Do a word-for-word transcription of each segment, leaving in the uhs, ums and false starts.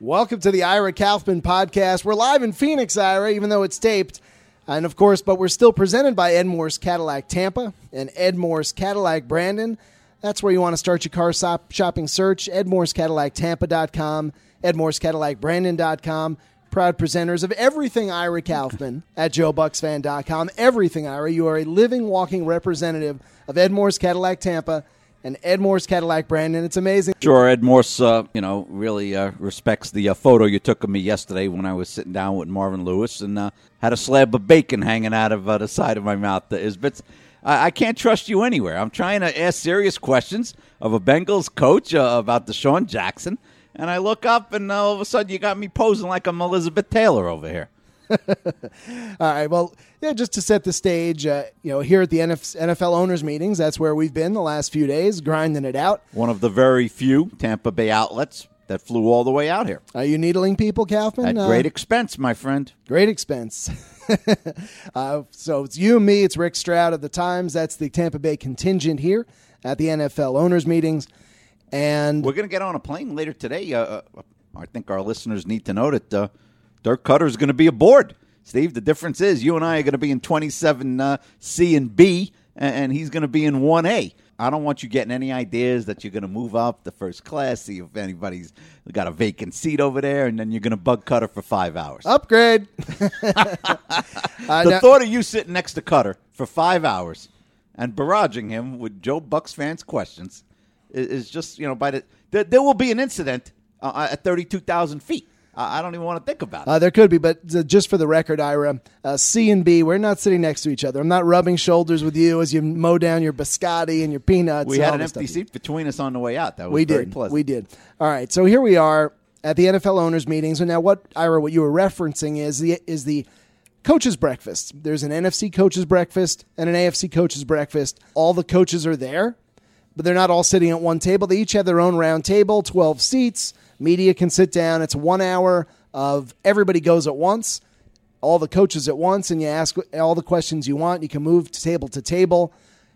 Welcome to the Ira Kaufman podcast. We're live in Phoenix, Ira, even though it's taped. And of course, but we're still presented by Ed Morse Cadillac Tampa and Ed Morse Cadillac Brandon. That's where you want to start your car shop- shopping search. Ed Morse Cadillac Tampa dot com, Ed Morse Cadillac Brandon dot com. Proud presenters of everything Ira Kaufman at Joe Bucks Fan dot com. Everything, Ira. You are a living, walking representative of Ed Morse Cadillac Tampa and Ed Morse Cadillac Brandon. It's amazing. Sure, Ed Morse, uh, you know, really uh, respects the uh, photo you took of me yesterday when I was sitting down with Marvin Lewis and uh, had a slab of bacon hanging out of uh, the side of my mouth. Is but I-, I can't trust you anywhere. I'm trying to ask serious questions of a Bengals coach uh, about DeSean Jackson, and I look up, and uh, all of a sudden you got me posing like I'm Elizabeth Taylor over here. All right, well, yeah, just to set the stage, uh, you know, here at the N F L owners meetings, that's where we've been the last few days, grinding it out. One of the very few Tampa Bay outlets that flew all the way out here. Are you needling people, Kaufman? At great uh, expense, my friend. Great expense. uh, so it's you and me, it's Rick Stroud of the Times. That's the Tampa Bay contingent here at the N F L owners meetings. And we're going to get on a plane later today. Uh, I think our listeners need to know that uh, Dirk Cutter is going to be aboard. Steve, the difference is you and I are going to be in twenty-seven uh, C and B, and he's going to be in one A. I don't want you getting any ideas that you're going to move up the first class, see if anybody's got a vacant seat over there, and then you're going to bug Cutter for five hours. Upgrade. uh, the now- thought of you sitting next to Cutter for five hours and barraging him with Joe Bucks fans' questions is, is just, you know, by the there, there will be an incident uh, at thirty-two thousand feet. I don't even want to think about it. Uh, there could be, but uh, just for the record, Ira, uh, C and B, we're not sitting next to each other. I'm not rubbing shoulders with you as you mow down your biscotti and your peanuts. We and had all an this empty stuff. seat between us on the way out. That was we very did. pleasant. We did. All right, so here we are at the N F L owners meetings. And now what, Ira, what you were referencing is the is the coaches' breakfast. There's an N F C coaches' breakfast and an A F C coaches' breakfast. All the coaches are there, but they're not all sitting at one table. They each have their own round table, twelve seats. Media can sit down. It's one hour of everybody goes at once, all the coaches at once, and you ask all the questions you want. You can move to table to table,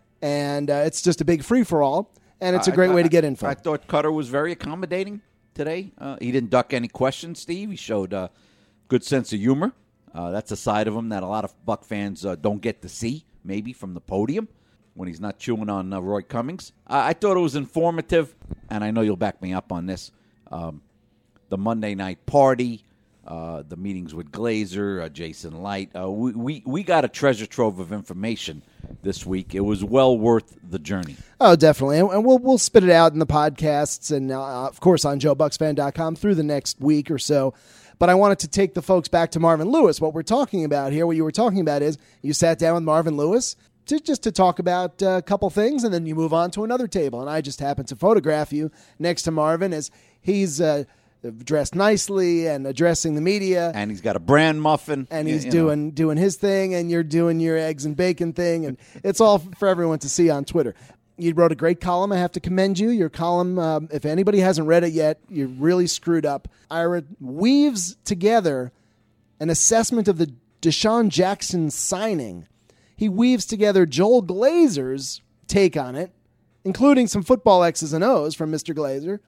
and uh, it's just a big free-for-all, and it's a great I, way I, to get info. I thought Cutter was very accommodating today. Uh, he didn't duck any questions, Steve. He showed a good sense of humor. Uh, that's a side of him that a lot of Buck fans uh, don't get to see, maybe from the podium, when he's not chewing on uh, Roy Cummings. Uh, I thought it was informative, and I know you'll back me up on this. Um, the Monday night party, uh, the meetings with Glazer, uh, Jason Light. Uh, we, we, we got a treasure trove of information this week. It was well worth the journey. Oh, definitely. And we'll we'll spit it out in the podcasts and, uh, of course, on Joe Bucks Fan dot com through the next week or so. But I wanted to take the folks back to Marvin Lewis. What we're talking about here, what you were talking about is you sat down with Marvin Lewis to just to talk about a couple things, and then you move on to another table. And I just happened to photograph you next to Marvin as he's uh, dressed nicely and addressing the media. And he's got a brand muffin. And he's you doing know. doing his thing, and you're doing your eggs and bacon thing. And it's all for everyone to see on Twitter. You wrote a great column. I have to commend you. Your column, um, if anybody hasn't read it yet, you're really screwed up. Ira weaves together an assessment of the DeSean Jackson signing. He weaves together Joel Glazer's take on it, including some football X's and O's from Mister Glazer,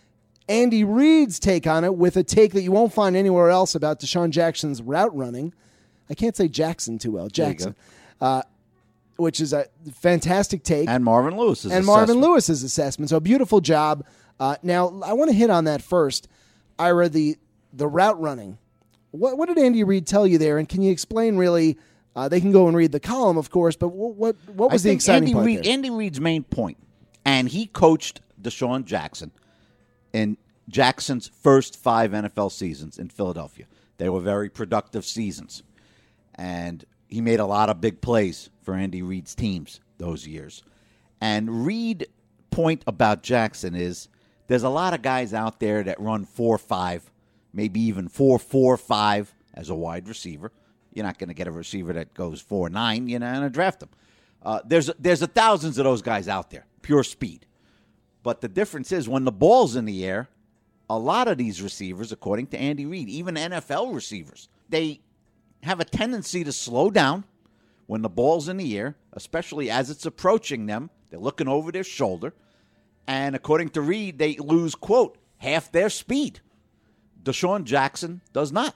Andy Reid's take on it with a take that you won't find anywhere else about DeSean Jackson's route running. I can't say Jackson too well. Jackson. Uh, which is a fantastic take. And Marvin Lewis's And assessment. Marvin Lewis's assessment. So beautiful job. Uh, now, I want to hit on that first. Ira, the the route running. What what did Andy Reid tell you there? And can you explain really, uh, they can go and read the column, of course, but what what, what was I the think exciting Andy part Reid, there? Andy Reid's main point, and he coached DeSean Jackson in Jackson's first five N F L seasons in Philadelphia. They were very productive seasons. And he made a lot of big plays for Andy Reid's teams those years. And Reid's point about Jackson is there's a lot of guys out there that run four five, maybe even four four five as a wide receiver. You're not going to get a receiver that goes four nine, you're not going to draft him. Uh, there's, there's a thousands of those guys out there, pure speed. But the difference is when the ball's in the air, a lot of these receivers, according to Andy Reid, even N F L receivers, they have a tendency to slow down when the ball's in the air, especially as it's approaching them. They're looking over their shoulder. And according to Reid, they lose, quote, half their speed. DeSean Jackson does not.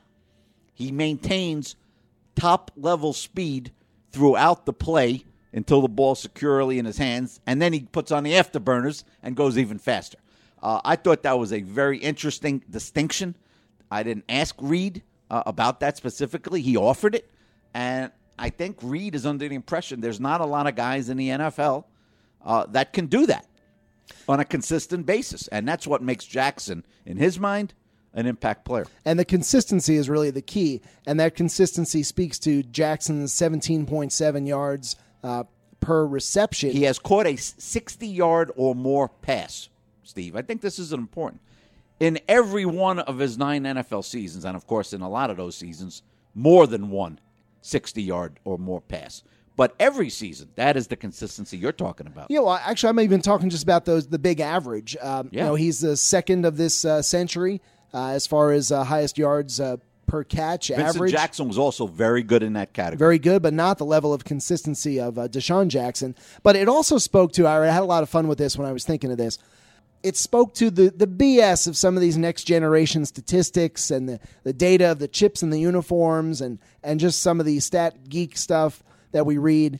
He maintains top-level speed throughout the play until the ball's securely in his hands, and then he puts on the afterburners and goes even faster. Uh, I thought that was a very interesting distinction. I didn't ask Reed uh, about that specifically. He offered it, and I think Reed is under the impression there's not a lot of guys in the N F L uh, that can do that on a consistent basis, and that's what makes Jackson, in his mind, an impact player. And the consistency is really the key, and that consistency speaks to Jackson's seventeen point seven yards uh, per reception. He has caught a sixty-yard or more pass, Steve. I think this is important. In every one of his nine N F L seasons, and of course in a lot of those seasons, more than one sixty-yard or more pass. But every season, that is the consistency you're talking about. Yeah, well, actually, I'm even talking just about those the big average. Um, Yeah. You know, he's the second of this uh, century uh, as far as uh, highest yards uh, per catch Vincent average. Jackson was also very good in that category. Very good, but not the level of consistency of uh, DeSean Jackson. But it also spoke to, I had a lot of fun with this when I was thinking of this. It spoke to the, the B S of some of these next generation statistics and the, the data of the chips and the uniforms and, and just some of the stat geek stuff that we read.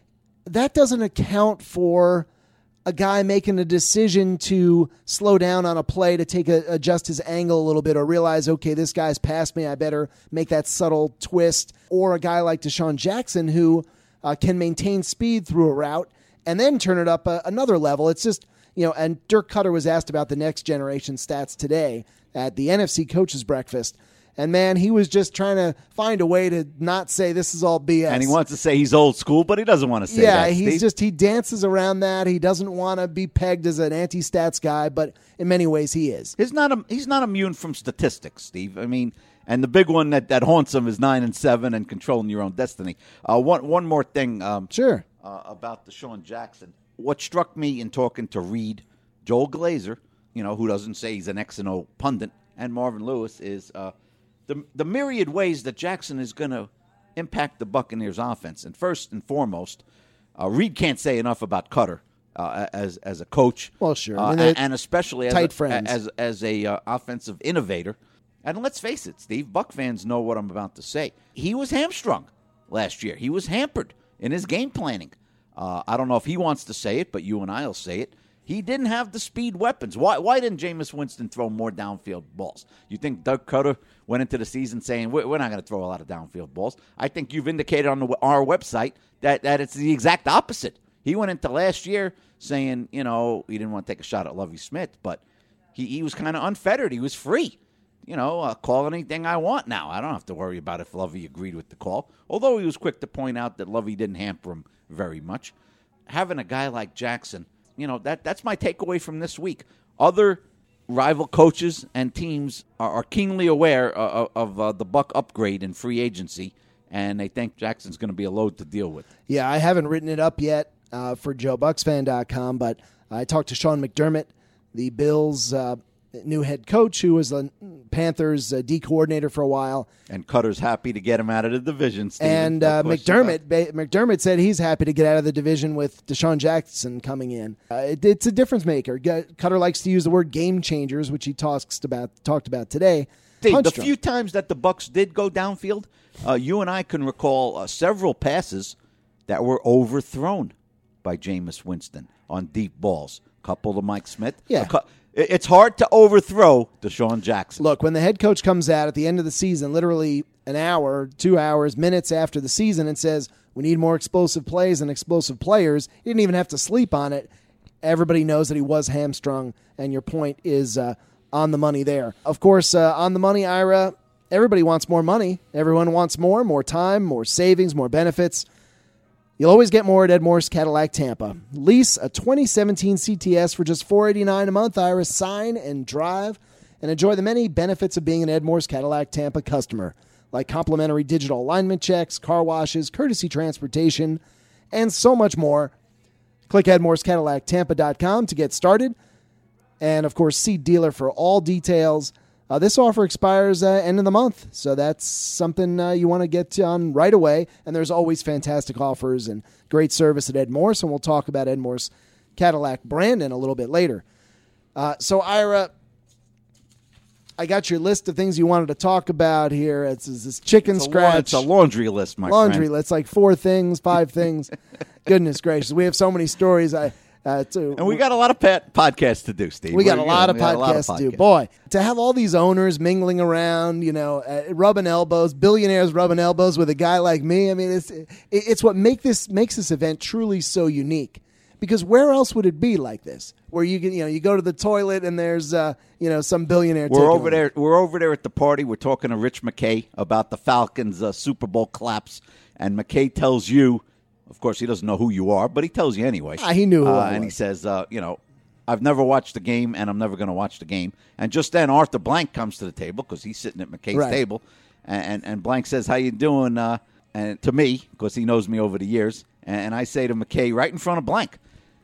That doesn't account for a guy making a decision to slow down on a play to take a, adjust his angle a little bit or realize, okay, this guy's past me, I better make that subtle twist. Or a guy like DeSean Jackson who uh, can maintain speed through a route and then turn it up a, another level. It's just, you know, and Dirk Cutter was asked about the next generation stats today at the N F C Coaches Breakfast. And, man, he was just trying to find a way to not say this is all B S. And he wants to say he's old school, but he doesn't want to say yeah, that, he's Steve. just, he dances around that. He doesn't want to be pegged as an anti-stats guy, but in many ways he is. He's not a, he's not immune from statistics, Steve. I mean, and the big one that, that haunts him is nine and seven and controlling your own destiny. Uh, one one more thing, um, Sure. uh, about DeSean Jackson. What struck me in talking to Reed, Joel Glazer, you know, who doesn't say he's an X and O pundit, and Marvin Lewis is uh, the the myriad ways that Jackson is going to impact the Buccaneers offense. And first and foremost, uh, Reed can't say enough about Cutter uh, as as a coach. Well, sure. Uh, I mean, they're and, and especially as tight a, friends. as as a uh, offensive innovator. And let's face it, Steve, Buck fans know what I'm about to say. He was hamstrung last year. He was hampered in his game planning. Uh, I don't know if he wants to say it, but you and I will say it. He didn't have the speed weapons. Why Why didn't Jameis Winston throw more downfield balls? You think Doug Cutter went into the season saying, we're not going to throw a lot of downfield balls? I think you've indicated on the, our website that, that it's the exact opposite. He went into last year saying, you know, he didn't want to take a shot at Lovie Smith, but he, he was kind of unfettered. He was free. You know, uh, call anything I want now. I don't have to worry about if Lovie agreed with the call, although he was quick to point out that Lovie didn't hamper him very much. Having a guy like Jackson, you know, that that's my takeaway from this week. Other rival coaches and teams are, are keenly aware of, of uh, the Buck upgrade in free agency, and they think Jackson's going to be a load to deal with. Yeah, I haven't written it up yet uh, for Joe Bucks Fan dot com, but I talked to Sean McDermott, the Bills' uh, new head coach, who was the Panthers' uh, D coordinator for a while. And Cutter's happy to get him out of the division, Steven. And uh, McDermott ba- McDermott said he's happy to get out of the division with DeSean Jackson coming in. Uh, it, it's a difference maker. G- Cutter likes to use the word game changers, which he talks about talked about today. Steve, the Punched him. few times that the Bucks did go downfield, uh, you and I can recall uh, several passes that were overthrown by Jameis Winston on deep balls. A couple to Mike Smith. Yeah. A cu- It's hard to overthrow DeSean Jackson. Look, when the head coach comes out at the end of the season, literally an hour, two hours, minutes after the season, and says, we need more explosive plays and explosive players, he didn't even have to sleep on it. Everybody knows that he was hamstrung, and your point is uh, on the money there. Of course, uh, on the money, Ira, everybody wants more money. Everyone wants more, more time, more savings, more benefits. You'll always get more at Ed Morse Cadillac Tampa. Lease a twenty seventeen C T S for just four hundred eighty-nine dollars a month. Ira, sign and drive and enjoy the many benefits of being an Ed Morse Cadillac Tampa customer, like complimentary digital alignment checks, car washes, courtesy transportation, and so much more. Click ed morse cadillac tampa dot com to get started. And, of course, see dealer for all details. Uh, this offer expires uh, end of the month, so that's something uh, you want to get on right away. And there's always fantastic offers and great service at Ed Morse, and we'll talk about Ed Morse Cadillac Brandon a little bit later. Uh, so, Ira, I got your list of things you wanted to talk about here. It's, it's this chicken It's a, scratch. la- it's a laundry list, my laundry friend. list, like four things, five things. Goodness gracious, we have so many stories. I uh, to, And we got a lot of pet podcasts to do, Steve. we got a We're- lot, you of know, we got a lot of podcasts to do. podcasts. Boy, to have all these owners mingling around, you know, uh, rubbing elbows, billionaires rubbing elbows with a guy like me. I mean, it's it, it's what make this makes this event truly so unique. Because where else would it be like this? Where you can, you know, you go to the toilet and there's, uh, you know, some billionaire. We're taking over over. there. We're over there at the party. We're talking to Rich McKay about the Falcons' uh, Super Bowl collapse, and McKay tells you, of course, he doesn't know who you are, but he tells you anyway. Ah, he knew who uh, I and he was. says, uh, you know, I've never watched the game, and I'm never going to watch the game. And just then, Arthur Blank comes to the table because he's sitting at McKay's Right. table, and, and and Blank says, "How you doing?" Uh, and to me, because he knows me over the years, and, and I say to McKay right in front of Blank,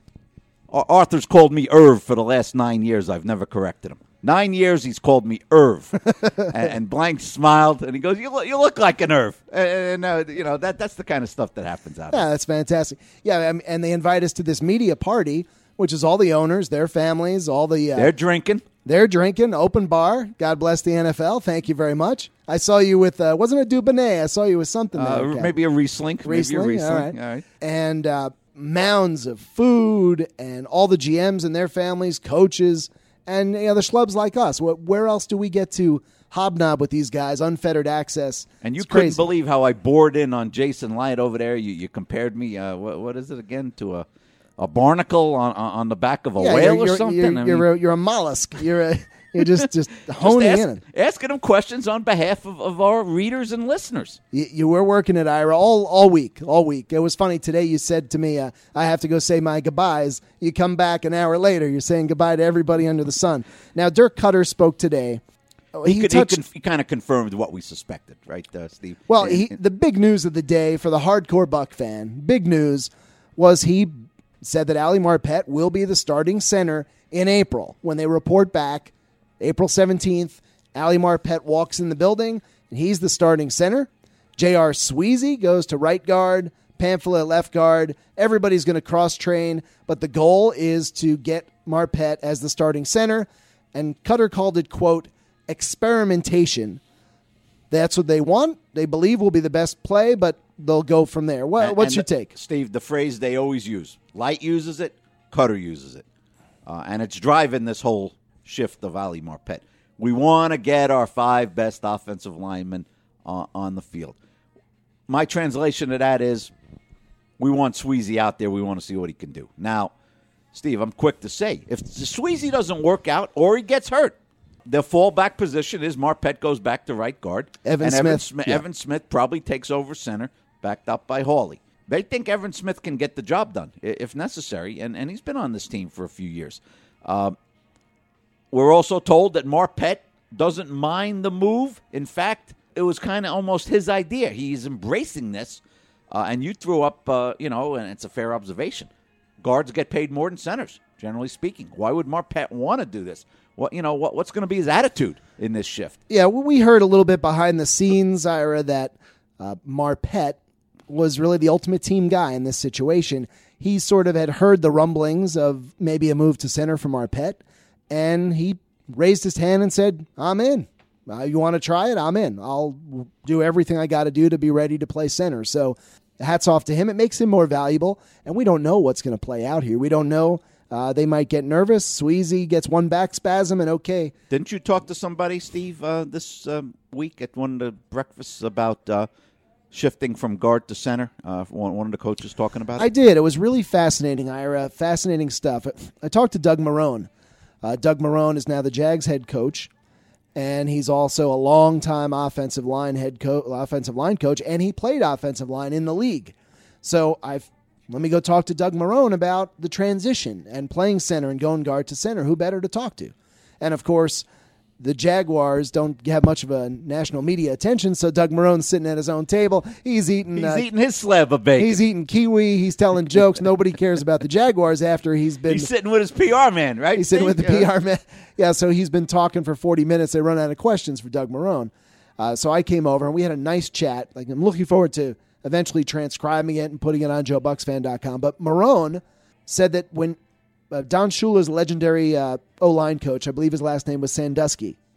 Ar- Arthur's called me Irv for the last nine years. I've never corrected him. Nine years he's called me Irv. and, and Blank smiled, and he goes, you look, you look like an Irv. And, uh, you know, that that's the kind of stuff that happens out Yeah, there. that's fantastic. Yeah, I mean, and they invite us to this media party, which is all the owners, their families, all the uh, They're drinking. they're drinking, open bar. God bless the N F L. Thank you very much. I saw you with uh, wasn't it Dubonnet? I saw you with something Uh, there. Kat. maybe a Riesling. Maybe a Riesling, Riesling. all right. All right. And uh, mounds of food and all the G Ms and their families, coaches, and you know, the schlubs like us. What, where else do we get to hobnob with these guys? Unfettered access. And you It's couldn't crazy. believe how I bored in on Jason Light over there. You, you compared me, uh, what, what is it again, to a, a barnacle on, on on the back of a Yeah, whale you're, or you're, something? You're, I mean, you're, a, you're a mollusk. You're a, you're just just honing just in. ask, asking them questions on behalf of, of our readers and listeners. You, you were working at Ira all, all week, all week. It was funny. Today you said to me, uh, I have to go say my goodbyes. You come back an hour later. You're saying goodbye to everybody under the sun. Now, Dirk Cutter spoke today. He, could, touched, he, conf- he kind of confirmed what we suspected, right, uh, Steve? well, And- he, and- the big news of the day for the hardcore Buck fan, big news, was he said that Ali Marpet will be the starting center in April. When they report back, April seventeenth, Ali Marpet walks in the building, and he's the starting center. J R. Sweezy goes to right guard, Pamphila at left guard. Everybody's going to cross-train, but the goal is to get Marpet as the starting center. And Cutter called it, quote, experimentation. That's what they want. They believe will be the best play, but they'll go from there. What, and- what's and your the- take? Steve, the phrase they always use. Light uses it, Cutter uses it. Uh, and it's driving this whole shift of Ali Marpet. We want to get our five best offensive linemen uh, on the field. My translation of that is we want Sweezy out there. We want to see what he can do. Now, Steve, I'm quick to say, if Sweezy doesn't work out or he gets hurt, the fallback position is Marpet goes back to right guard. Evan and Smith, Evan Smith, yeah. Evan Smith probably takes over center, backed up by Hawley. They think Evan Smith can get the job done i- if necessary, and, and he's been on this team for a few years. Uh, we're also told that Marpet doesn't mind the move. In fact, it was kind of almost his idea. He's embracing this, uh, and you threw up, uh, you know, and it's a fair observation. Guards get paid more than centers, generally speaking. Why would Marpet want to do this? What you know? What, what's going to be his attitude in this shift? Yeah, well, we heard a little bit behind the scenes, Ira, that uh, Marpet was really the ultimate team guy in this situation. He sort of had heard the rumblings of maybe a move to center for Marpet, and he raised his hand and said, I'm in. Uh, you want to try it? I'm in. I'll do everything I got to do to be ready to play center. So hats off to him. It makes him more valuable, and we don't know what's going to play out here. We don't know. Uh, they might get nervous. Sweezy gets one back spasm, and okay. Didn't you talk to somebody, Steve, uh, this um, week at one of the breakfasts about uh, shifting from guard to center? Uh, one, one of the coaches talking about I it? did. It was really fascinating, Ira. Fascinating stuff. I talked to Doug Marrone. Uh, Doug Marrone is now the Jags head coach, and he's also a longtime offensive line head co- offensive line coach, and he played offensive line in the league. So I've let me go talk to Doug Marrone about the transition and playing center and going guard to center. Who better to talk to? And of course, the Jaguars don't have much of a national media attention, so Doug Marrone's sitting at his own table. He's eating. He's uh, eating his slab of bacon. He's eating kiwi. He's telling jokes. Nobody cares about the Jaguars after he's been. He's sitting with his P R man, right? He's sitting with the Steve? P R man. Yeah, so he's been talking for forty minutes. They run out of questions for Doug Marrone. Uh, so I came over, and we had a nice chat. Like I'm looking forward to eventually transcribing it and putting it on Joe Bucks Fan dot com. But Marrone said that when uh, Don Shula's legendary uh, O-line coach, I believe his last name was Sandusky,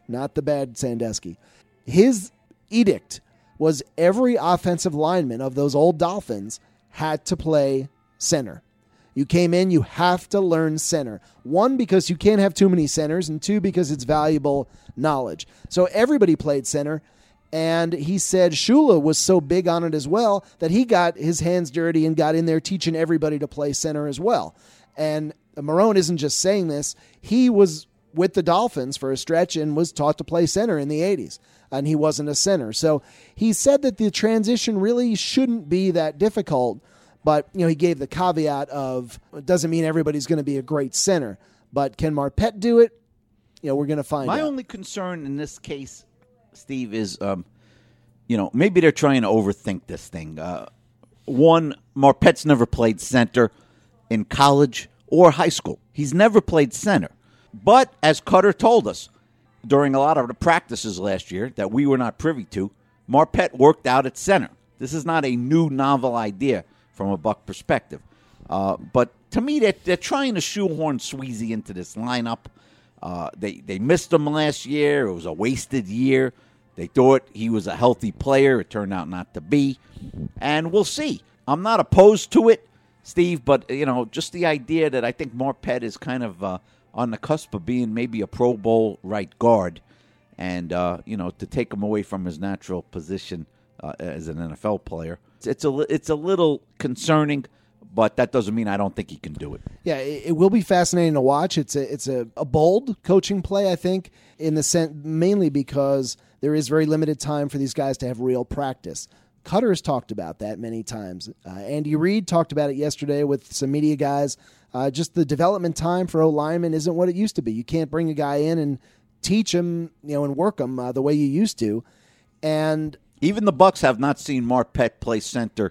not the bad Sandusky. His edict was every offensive lineman of those old Dolphins had to play center. You came in, you have to learn center. One, because you can't have too many centers, and two, because it's valuable knowledge. So everybody played center, and he said Shula was so big on it as well that he got his hands dirty and got in there teaching everybody to play center as well. And Marrone isn't just saying this. He was with the Dolphins for a stretch and was taught to play center in the eighties, and he wasn't a center. So he said that the transition really shouldn't be that difficult, but you know, he gave the caveat of it doesn't mean everybody's going to be a great center. But can Marpet do it? You know, we're going to find My out. My only concern in this case, Steve, is um, you know, maybe they're trying to overthink this thing. Uh, one, Marpet's never played center in college or high school. He's never played center. But as Cutter told us during a lot of the practices last year that we were not privy to, Marpet worked out at center. This is not a new, novel idea from a Buck perspective. Uh, but to me, they're, they're trying to shoehorn Sweezy into this lineup. Uh, they, they missed him last year. It was a wasted year. They thought he was a healthy player. It turned out not to be. And we'll see. I'm not opposed to it, Steve, but, you know, just the idea that I think Marpet is kind of uh, on the cusp of being maybe a Pro Bowl right guard, and, uh, you know, to take him away from his natural position uh, as an N F L player. It's, it's, a, it's a little concerning, but that doesn't mean I don't think he can do it. Yeah, it, it will be fascinating to watch. It's a it's a, a bold coaching play, I think, in the sense mainly because there is very limited time for these guys to have real practice. Cutter's talked about that many times. Uh, Andy Reid talked about it yesterday with some media guys. Uh, just the development time for O-linemen isn't what it used to be. You can't bring a guy in and teach him, you know, and work him uh, the way you used to. And even the Bucs have not seen Marpet play center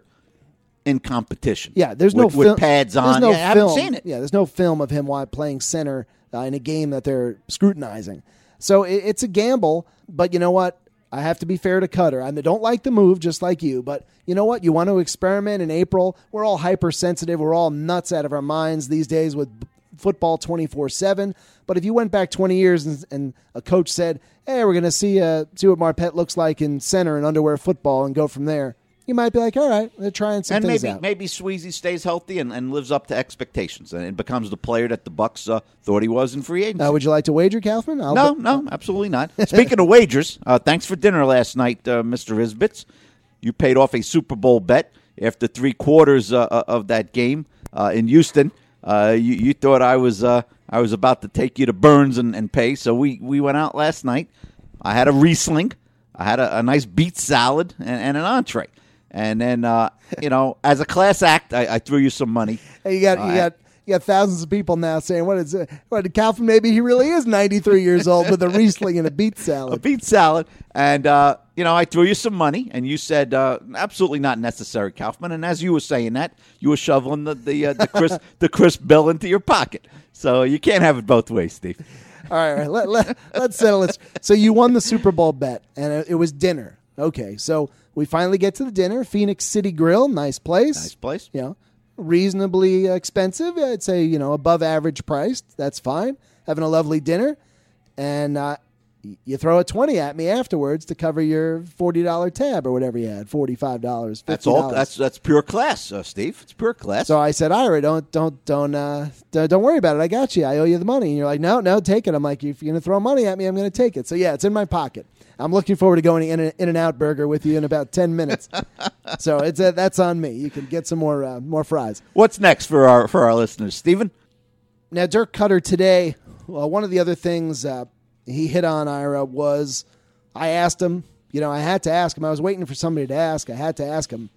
in competition. Yeah, there's no with, film, with pads on. No yeah, I film, haven't seen it. Yeah, there's no film of him while playing center uh, in a game that they're scrutinizing. So it, it's a gamble, but you know what? I have to be fair to Cutter. I don't like the move, just like you, but you know what? You want to experiment in April. We're all hypersensitive. We're all nuts out of our minds these days with football twenty-four seven. But if you went back twenty years and, and a coach said, hey, we're going to see uh, see what Marpet looks like in center and underwear football and go from there, you might be like, all right, they're trying some and things maybe, out. maybe Sweezy stays healthy and, and lives up to expectations and becomes the player that the Bucs uh, thought he was in free agency. Uh, would you like to wager, Kaufman? I'll no, be- no, absolutely not. Speaking of wagers, uh, thanks for dinner last night, uh, Mister Isbitz. You paid off a Super Bowl bet after three quarters uh, of that game uh, in Houston. Uh, you, you thought I was uh, I was about to take you to Burns and, and pay, so we, we went out last night. I had a Riesling. I had a, a nice beet salad and, and an entree. And then, uh, you know, as a class act, I, I threw you some money. Hey, you got uh, you got you got thousands of people now saying, "What is it? What Kaufman? Maybe he really is ninety-three years old with a Riesling and a beet salad." A beet salad, and uh, you know, I threw you some money, and you said uh, absolutely not necessary, Kaufman. And as you were saying that, you were shoveling the the uh, the crisp the crisp bill into your pocket. So you can't have it both ways, Steve. All right, all right. Let, let, let's settle it. So you won the Super Bowl bet, and it, it was dinner. Okay, so we finally get to the dinner. Phoenix City Grill, nice place. Nice place. You know, reasonably expensive. I'd say, you know, above average priced. That's fine. Having a lovely dinner. And uh, you throw a twenty at me afterwards to cover your forty dollars tab or whatever you had, forty-five dollars, fifty dollars. That's all. That's that's pure class, uh, Steve. It's pure class. So I said, Ira, don't don't don't uh, don't worry about it. I got you. I owe you the money. And you're like, no, no, take it. I'm like, if you're gonna throw money at me, I'm gonna take it. So yeah, it's in my pocket. I'm looking forward to going in In and Out Burger with you in about ten minutes. So it's a, that's on me. You can get some more uh, more fries. What's next for our for our listeners, Stephen? Now, Dirk Cutter today. Well, one of the other things uh, he hit on, Ira, was I asked him. You know, I had to ask him. I was waiting for somebody to ask. I had to ask him.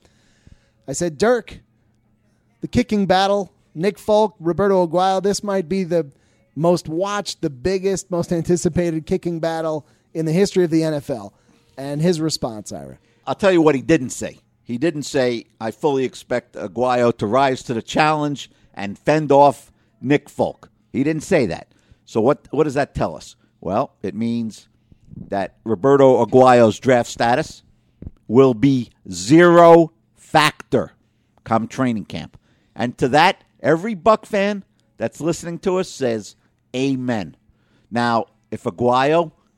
I said, Dirk, the kicking battle, Nick Folk, Roberto Aguayo. This might be the most watched, the biggest, most anticipated kicking battle in the history of the N F L. And his response, Ira. I'll tell you what he didn't say. He didn't say, I fully expect Aguayo to rise to the challenge and fend off Nick Folk. He didn't say that. So what, what does that tell us? Well, it means that Roberto Aguayo's draft status will be zero factor come training camp. And to that, every Buck fan that's listening to us says, amen. Now, if Aguayo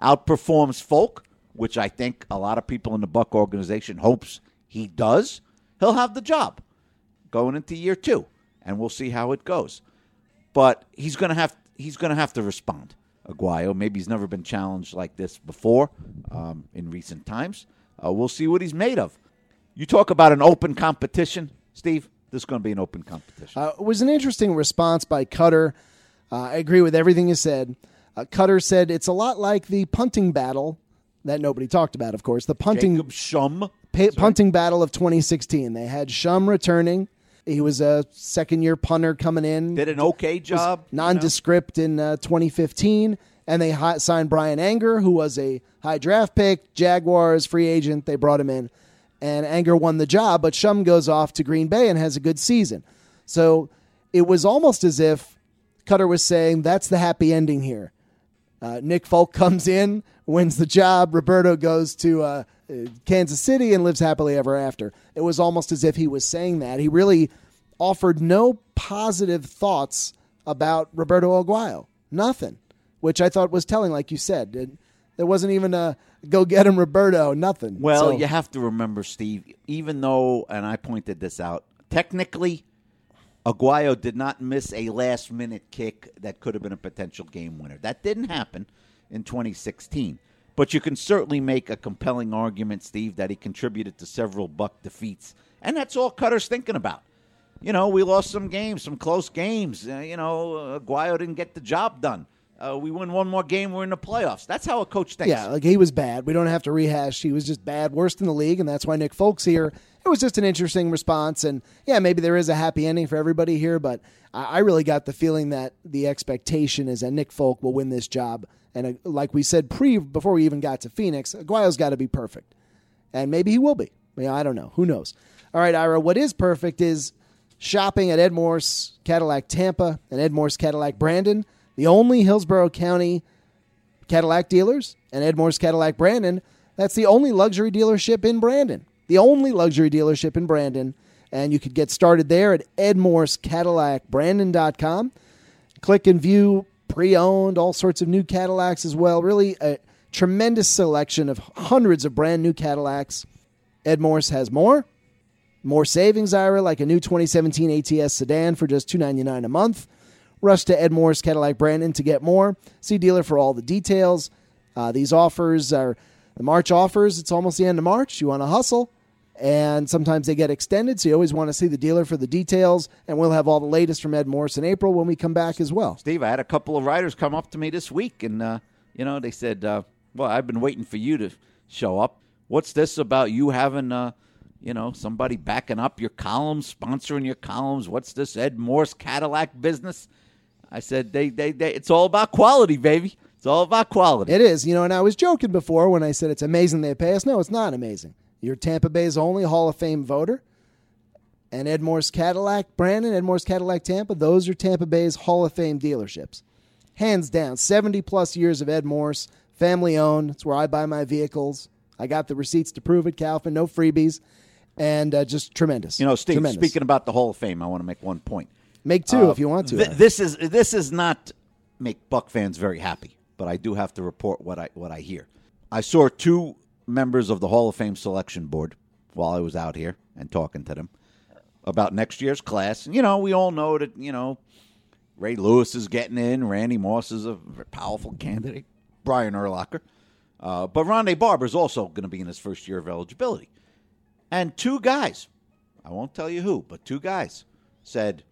outperforms Folk, which I think a lot of people in the Buck organization hopes he does, he'll have the job going into year two, and we'll see how it goes. But he's going to have he's going to have to respond. Aguayo, maybe he's never been challenged like this before um, in recent times. Uh, we'll see what he's made of. You talk about an open competition, Steve. This is going to be an open competition. Uh, it was an interesting response by Cutter. Uh, I agree with everything you said. Uh, Cutter said it's a lot like the punting battle that nobody talked about, of course. The punting Jacob Shum. pa- punting battle of twenty sixteen. They had Shum returning. He was a second-year punter coming in. Did an okay job. Nondescript you know? in uh, twenty fifteen. And they hi- signed Brian Anger, who was a high draft pick, Jaguars, free agent. They brought him in. And Anger won the job, but Shum goes off to Green Bay and has a good season. So it was almost as if Cutter was saying, that's the happy ending here. Uh, Nick Folk comes in, wins the job. Roberto goes to uh, Kansas City and lives happily ever after. It was almost as if he was saying that. He really offered no positive thoughts about Roberto Aguayo. Nothing, which I thought was telling, like you said. It, there wasn't even a go get him, Roberto, nothing. Well, so, you have to remember, Steve, even though, and I pointed this out, technically, Aguayo did not miss a last-minute kick that could have been a potential game winner. That didn't happen in twenty sixteen. But you can certainly make a compelling argument, Steve, that he contributed to several Buck defeats. And that's all Cutter's thinking about. You know, we lost some games, some close games. Uh, you know, Aguayo didn't get the job done. Uh, we win one more game, we're in the playoffs. That's how a coach thinks. Yeah, like he was bad. We don't have to rehash. He was just bad, worst in the league, and that's why Nick Folk's here. It was just an interesting response, and yeah, maybe there is a happy ending for everybody here, but I, I really got the feeling that the expectation is that Nick Folk will win this job. And uh, like we said pre before we even got to Phoenix, Aguayo's got to be perfect, and maybe he will be. I, mean, I don't know. Who knows? All right, Ira, what is perfect is shopping at Ed Morse Cadillac Tampa and Ed Morse Cadillac Brandon, the only Hillsborough County Cadillac dealers, and Ed Morse Cadillac Brandon. That's the only luxury dealership in Brandon. The only luxury dealership in Brandon. And you could get started there at ed morse cadillac brandon dot com. Click and view pre-owned, all sorts of new Cadillacs as well. Really a tremendous selection of hundreds of brand new Cadillacs. Ed Morse has more. More savings, Ira, like a new twenty seventeen A T S sedan for just two hundred ninety-nine dollars a month. Rush to Ed Morse Cadillac Brandon to get more. See dealer for all the details. Uh, these offers are the March offers. It's almost the end of March. You want to hustle. And sometimes they get extended, so you always want to see the dealer for the details. And we'll have all the latest from Ed Morse in April when we come back as well. Steve, I had a couple of writers come up to me this week, and, uh, you know, they said, uh, well, I've been waiting for you to show up. What's this about you having, uh, you know, somebody backing up your columns, sponsoring your columns? What's this Ed Morse Cadillac business? I said, they, they, they, it's all about quality, baby. It's all about quality. It is. You know, and I was joking before when I said it's amazing they pay us. No, it's not amazing. You're Tampa Bay's only Hall of Fame voter. And Ed Morse Cadillac Brandon, Ed Morse Cadillac Tampa, those are Tampa Bay's Hall of Fame dealerships. Hands down, seventy-plus years of Ed Morse, family-owned. It's where I buy my vehicles. I got the receipts to prove it, Kaufman, no freebies. And uh, just tremendous. You know, Steve, tremendous. Speaking about the Hall of Fame, I want to make one point. Make two uh, if you want to. Th- this is this is not make Buck fans very happy, but I do have to report what I what I hear. I saw two members of the Hall of Fame selection board while I was out here and talking to them about next year's class. And, you know, we all know that, you know, Ray Lewis is getting in. Randy Moss is a powerful candidate. Brian Urlacher. Uh, but Rondé Barber is also going to be in his first year of eligibility. And two guys, I won't tell you who, but two guys said,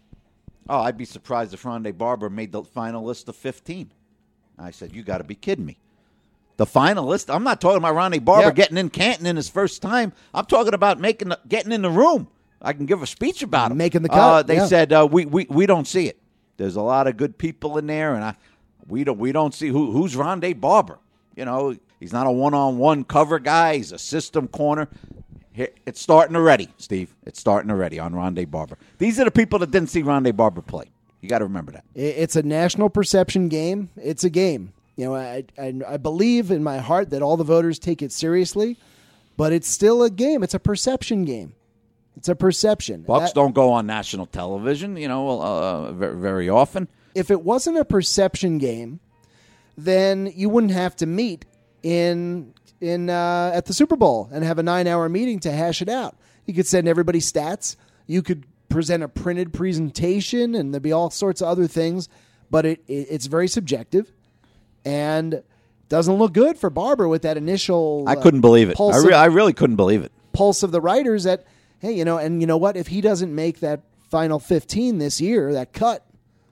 oh, I'd be surprised if Rondé Barber made the final list of fifteen. I said, you got to be kidding me. The finalist, I'm not talking about Rondé Barber yep. getting in Canton in his first time. I'm talking about making the, getting in the room. I can give a speech about him. Making the cut. Uh, they yeah. said, uh, we, we we don't see it. There's a lot of good people in there, and I we don't we don't see who who's Rondé Barber. You know, he's not a one-on-one cover guy. He's a system corner. It's starting already, Steve. It's starting already on Rondé Barber. These are the people that didn't see Rondé Barber play. You got to remember that. It's a national perception game. It's a game. You know, I, I I believe in my heart that all the voters take it seriously, but it's still a game. It's a perception game. It's a perception. Bucks that, don't go on national television, you know, uh, very, very often. If it wasn't a perception game, then you wouldn't have to meet in in uh, at the Super Bowl and have a nine-hour meeting to hash it out. You could send everybody stats. You could present a printed presentation, and there'd be all sorts of other things. But it, it it's very subjective, and doesn't look good for Barber with that initial. I couldn't uh, believe it. I, re- of, I really couldn't believe it. Pulse of the writers that, hey, you know, and you know what? If he doesn't make that final fifteen this year, that cut,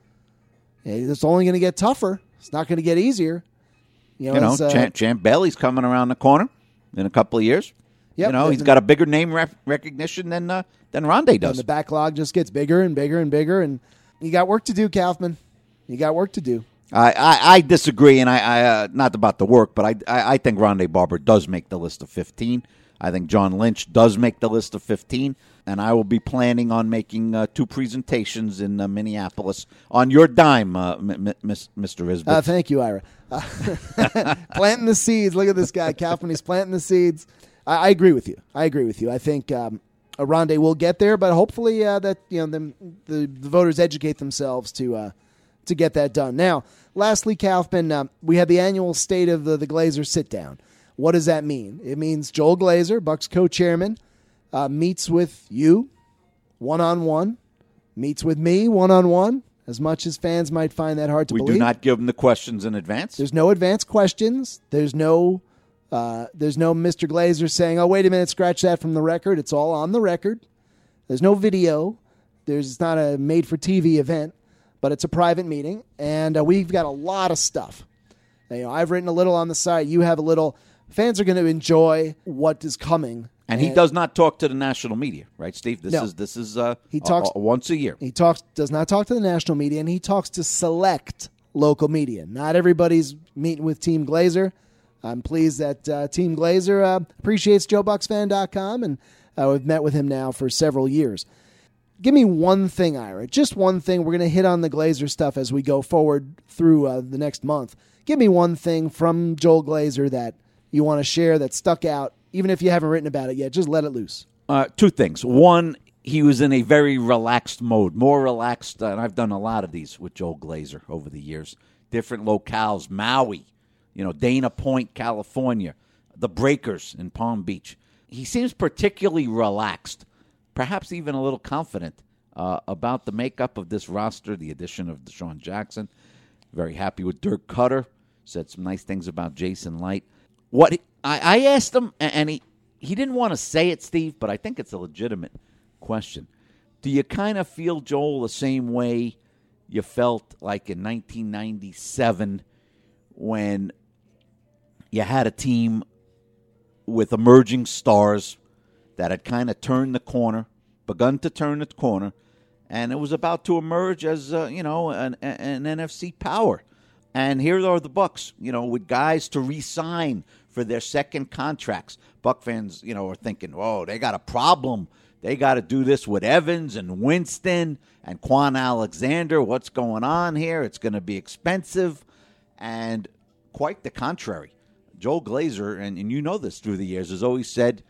it's only going to get tougher. It's not going to get easier. You know, You know, uh, Champ, Champ Bailey's coming around the corner in a couple of years. Yep, you know, he's and- got a bigger name rec- recognition than uh, than Rondé does. and the backlog just gets bigger and bigger and bigger, and you got work to do, Kaufman. You got work to do. I, I, I disagree, and I, I uh, not about the work, but I, I I think Rondé Barber does make the list of fifteen. I think John Lynch does make the list of fifteen, and I will be planning on making uh, two presentations in uh, Minneapolis on your dime, uh, m- m- Mister Isbeth. Uh, thank you, Ira. Uh, planting the seeds. Look at this guy, Kaufman. He's planting the seeds. I, I agree with you. I agree with you. I think um, a Rondé will get there, but hopefully uh, that you know the, the the voters educate themselves to uh, to get that done. Now, lastly, Kaufman, uh, we had the annual State of the, the Glazer sit down. What does that mean? It means Joel Glazer, Bucks co-chairman, uh, meets with you one-on-one, meets with me one-on-one, as much as fans might find that hard to we believe. do not give them the questions in advance. There's no advanced questions. There's no uh, there's no Mister Glazer saying, oh, wait a minute, scratch that from the record. It's all on the record. There's no video. There's it's not a made-for-T V event, but it's a private meeting, and uh, we've got a lot of stuff. Now, you know, I've written a little on the site. You have a little. Fans are going to enjoy what is coming. And he does not talk to the national media, right, Steve? This No. is this is uh, He talks- uh, uh, once a year. He talks does not talk to the national media, and he talks to select local media. Not everybody's meeting with Team Glazer. I'm pleased that uh, Team Glazer uh, appreciates Joe Bucks Fan dot com, and uh, we've met with him now for several years. Give me one thing, Ira, just one thing. We're going to hit on the Glazer stuff as we go forward through uh, the next month. Give me one thing from Joel Glazer that you want to share that stuck out, even if you haven't written about it yet. Just let it loose. Uh, two things. One, he was in a very relaxed mode, more relaxed, uh, and I've done a lot of these with Joel Glazer over the years. Different locales, Maui, you know, Dana Point, California, the Breakers in Palm Beach. He seems particularly relaxed, perhaps even a little confident uh, about the makeup of this roster, the addition of Deshaun Jackson. Very happy with Dirk Cutter. Said some nice things about Jason Light. What he, I, I asked him, and he, he didn't want to say it, Steve, but I think it's a legitimate question. Do you kind of feel, Joel, the same way you felt like in nineteen ninety-seven when you had a team with emerging stars that had kind of turned the corner, begun to turn the corner, and it was about to emerge as, uh, you know, an, an N F C power? And here are the Bucks, you know, with guys to re-sign for their second contracts. Buck fans, you know, are thinking, whoa, they got a problem. They got to do this with Evans and Winston and Quan Alexander. What's going on here? It's going to be expensive. And quite the contrary. Joel Glazer, and, and you know this through the years, has always said,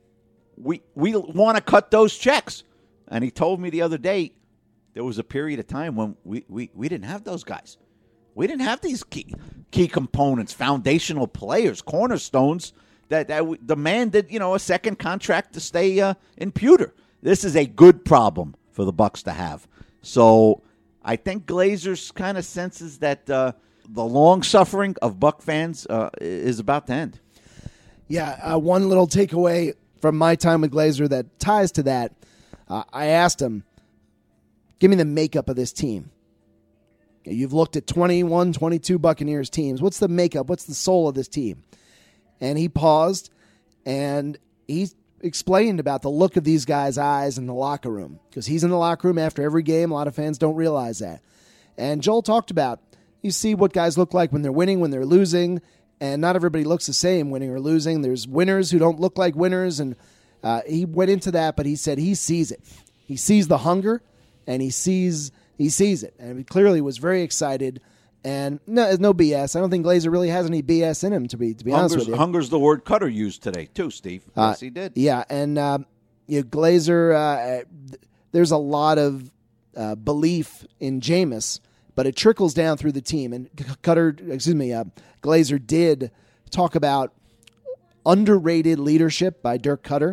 we, we want to cut those checks. And he told me the other day, there was a period of time when we, we, we didn't have those guys. We didn't have these key key components, foundational players, cornerstones that, that w- demanded, you know, a second contract to stay uh, in pewter. This is a good problem for the Bucks to have. So I think Glazers kind of senses that uh, the long suffering of Buck fans uh, is about to end. Yeah, uh, one little takeaway from my time with Glazer that ties to that. Uh, I asked him, give me the makeup of this team. You've looked at twenty-one, twenty-two Buccaneers teams. What's the makeup? What's the soul of this team? And he paused, and he explained about the look of these guys' eyes in the locker room, because he's in the locker room after every game. A lot of fans don't realize that. And Joel talked about, you see what guys look like when they're winning, when they're losing, and not everybody looks the same winning or losing. There's winners who don't look like winners, and uh, he went into that, but he said he sees it. He sees the hunger, and he sees he sees it. And he clearly was very excited. And no, no B S. I don't think Glazer really has any B S in him, to be to be Hunger's, honest with you. Hunger's the word Cutter used today, too, Steve. Uh, Yes, he did. Yeah, and uh, you know, Glazer, uh, th- there's a lot of uh, belief in Jameis but it trickles down through the team. And Cutter, excuse me, uh, Glazer did talk about underrated leadership by Dirk Cutter.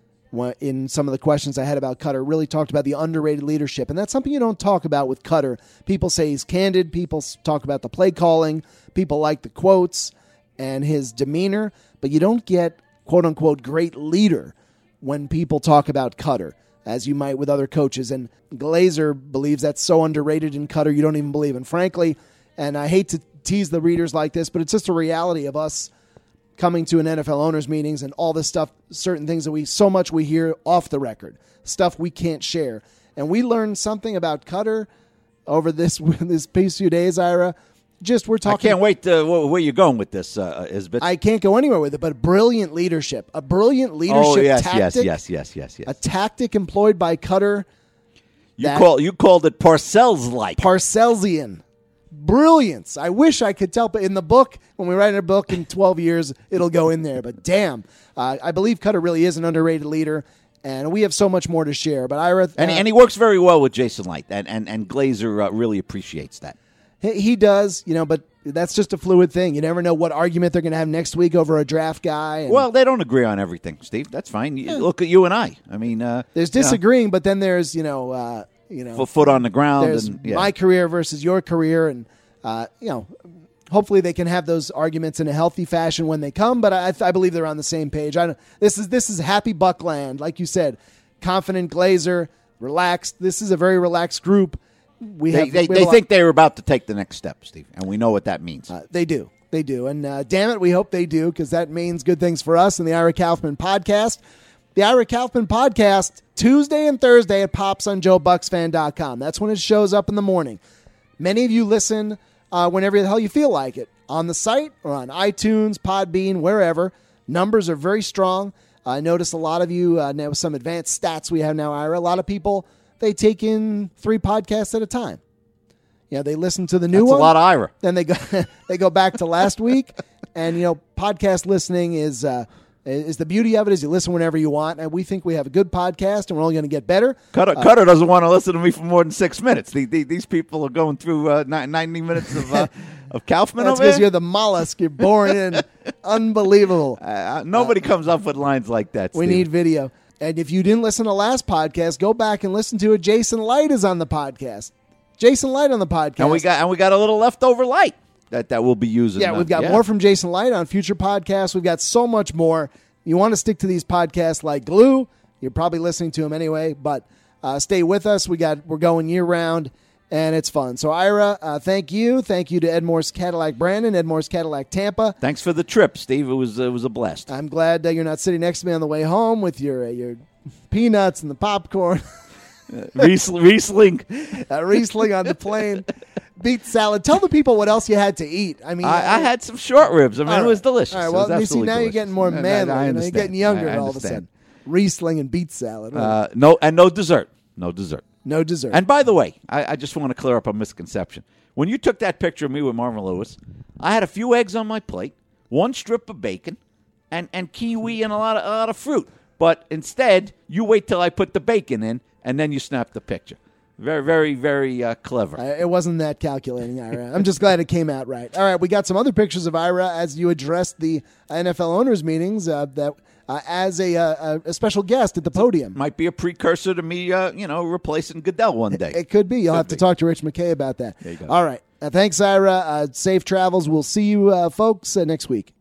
In some of the questions I had about Cutter, really talked about the underrated leadership. And that's something you don't talk about with Cutter. People say he's candid. People talk about the play calling. People like the quotes and his demeanor. But you don't get, quote-unquote, great leader when people talk about Cutter, as you might with other coaches. And Glazer believes that's so underrated in Cutter you don't even believe. And frankly, and I hate to tease the readers like this, but it's just a reality of us coming to an N F L owners meetings and all this stuff, certain things that we, so much we hear off the record, stuff we can't share. And we learned something about Cutter over this, this past few days, Ira. Just we're talking. I can't wait to, where you're going with this, uh, Isbit. I can't go anywhere with it, but brilliant leadership. A brilliant leadership oh, yes, tactic. yes, yes, yes, yes, yes. A tactic employed by Cutter. You, call, you called it Parcells-like. Parcellsian. Brilliance. I wish I could tell, but in the book, when we write a book in twelve years, it'll go in there. But damn, uh, I believe Cutter really is an underrated leader, and we have so much more to share. But Ira, uh, and, and he works very well with Jason Licht, and and, and Glazer uh, really appreciates that. He, he does, you know, but that's just a fluid thing. You never know what argument they're going to have next week over a draft guy. And well, they don't agree on everything, Steve. That's fine. You, yeah. Look at you and I. I mean, uh, there's disagreeing, you know, but then there's you know. Uh, You know, foot on the ground. There's and, yeah. my career versus your career, and uh, you know, hopefully they can have those arguments in a healthy fashion when they come. But I, I believe they're on the same page. I don't, this is this is happy Buckland, like you said, confident Glazer, relaxed. This is a very relaxed group. We they have, they, we they have think they're about to take the next step, Steve, and we know what that means. Uh, they do, they do, and uh, damn it, we hope they do because that means good things for us and the Ira Kaufman podcast. The Ira Kaufman podcast, Tuesday and Thursday, it pops on Joe Bucks Fan dot com. That's when it shows up in the morning. Many of you listen uh, whenever the hell you feel like it, on the site or on iTunes, Podbean, wherever. Numbers are very strong. I notice a lot of you, uh, now with some advanced stats we have now, Ira, a lot of people, they take in three podcasts at a time. You know, they listen to the new That's one. a lot of Ira. Then they go, they go back to last week. And, you know, podcast listening is... Uh, Is the beauty of it is you listen whenever you want, and we think we have a good podcast, and we're only going to get better. Cutter, uh, Cutter doesn't want to listen to me for more than six minutes. The, the, these people are going through uh, ninety minutes of uh, of Kaufman That's over here. because you're the mollusk. You're born in. Unbelievable. Uh, nobody uh, comes up with lines like that, We Steve. need video. And if you didn't listen to last podcast, go back and listen to it. Jason Light is on the podcast. Jason Light on the podcast. And we got and we got a little leftover light that, that we'll be using. Yeah, we've got uh, more from Jason Light on future podcasts. We've got so much more. You want to stick to these podcasts like glue. You're probably listening to them anyway, but uh, stay with us. We got we're going year round, and it's fun. So Ira, uh, thank you, thank you to Ed Morse Cadillac Brandon, Ed Morse Cadillac Tampa. Thanks for the trip, Steve. It was it was a blast. I'm glad that you're not sitting next to me on the way home with your uh, your peanuts and the popcorn. uh, Riesling, Riesling. uh, Riesling on the plane. Beet salad. Tell the people what else you had to eat. I mean, I, I had some short ribs. I mean, right. it was delicious. All right. Well, you see, now delicious. you're getting more manly. I, I you know, you're getting younger I, I all of a sudden. Riesling and beet salad. Uh, no, and no dessert. No dessert. No dessert. And by the way, I, I just want to clear up a misconception. When you took that picture of me with Marvin Lewis, I had a few eggs on my plate, one strip of bacon, and, and kiwi and a lot of a lot of fruit. But instead, you wait till I put the bacon in, and then you snap the picture. Very, very, very uh, clever. Uh, it wasn't that calculating, Ira. I'm just glad it came out right. All right, we got some other pictures of Ira as you addressed the N F L owners meetings uh, that uh, as a, uh, a special guest at the podium. Might be a precursor to me, uh, you know, replacing Goodell one day. It, it could be. You'll could have be. to talk to Rich McKay about that. There you go. All right. Uh, thanks, Ira. Uh, safe travels. We'll see you uh, folks uh, next week.